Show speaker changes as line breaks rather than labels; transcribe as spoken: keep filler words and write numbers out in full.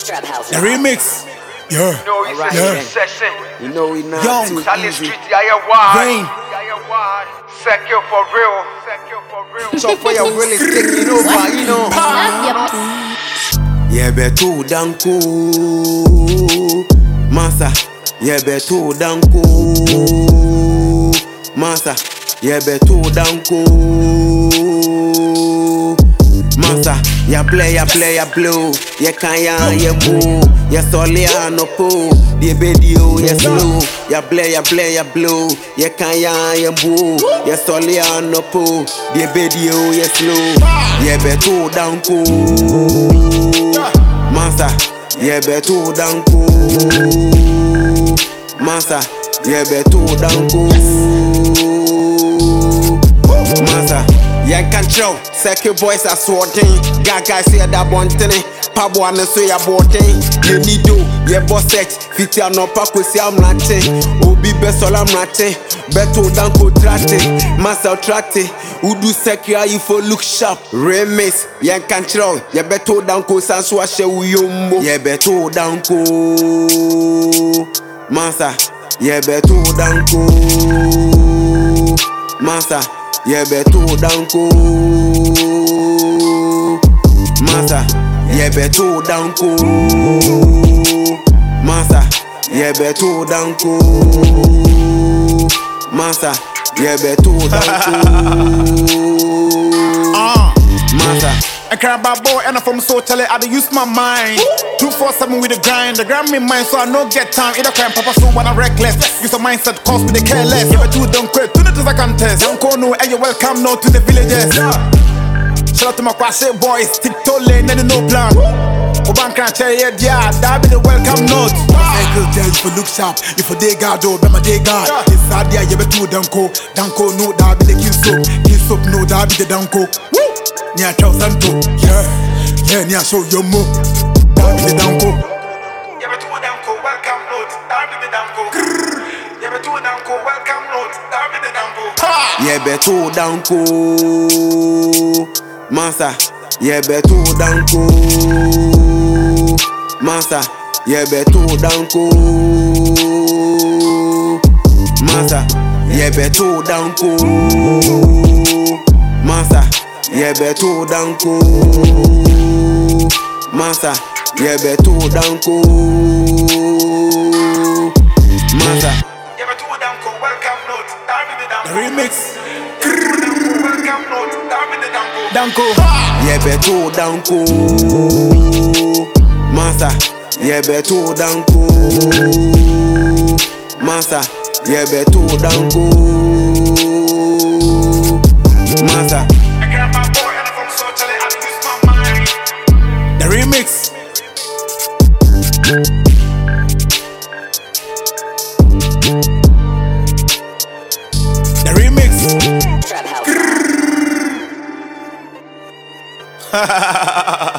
Trap house.
The remix. Yeah.
You know, he's
Alright,
a
yeah.
session.
You know we not
Young.
too
Charlie
easy.
Street, yeah, wide.
Rain.
Secure for real. Secure for real.
So for your really taking over, you know. Yeah, betu danko, masa. Yeah, betu danko, masa. Yeah, betu danko, masa. Ya play, ya play, ya blow. Ya kaya, ya move. Ya solia no po. The video, ya slow. Ya play, ya play, ya blow. Ya kaya, ya move. Ya solia no po. The video, ya slow. Ya betu danko. Masa, yeah, betu danko. Masa, yeah, betu danko. Masa, yeah, control. Second boys are sorting. Gaga say that one thing. Pabo and so ya boating. You need do, yeah, boss sex. Fit ya no pa kwesi amrate. Obi besola amrate. Betu danko trate. Masa trate. Udu secure you for look sharp. Remix, yeah, control. Yeah, betu danko sanso ashe uyombo. Yeah, betu danko. Masa, yeah, betu danko. Masa, yeah, betu danko. Masa, yeah, betu danko. Masa, yeah, betu danko. Masa, yeah, betu danko. Masa.
I can't buy boy and I'm from so tell it I don't use my mind. two four seven with the grind, the grind me mind so I no get time. Either crime papa so when I'm reckless. Use a mindset cause me the careless. If I do don't quit, do it as a contest. Don't call no and you welcome no to the villages. Shout out to my crashy boys, TikTok lane and no plan. Oban can't tell you yeah, that be the welcome note.
Uncle tell you for look sharp, if for day guard oh, be my day guard. This idea you better danko, danko no that be the kill soap, kill soap no that be the danko. Nya chow santo, yeah, yeah, nya show your move, that be the danko.
Yeah, but two danko, welcome note. That be the danko. Yeah, but two danko, welcome note. That be the danko.
Yeah, betu danko. Masa, yeah, betu danko. Masa, yeah, betu danko. Masa, yeah, betu danko. Masa, yeah, betu danko. Masa, yeah, betu danko. Masa.
Yeah, but two danko, welcome note. That be the danko.
The remix.
Welcome note. That be the danko.
Danko.
Yeah, betu danko. Masa, yeah, betu danko. Masa, yeah, betu danko. Masa.
I can't buy boy and I'm from so tell it I don't use my mind.
The remix. The remix.
Trap house.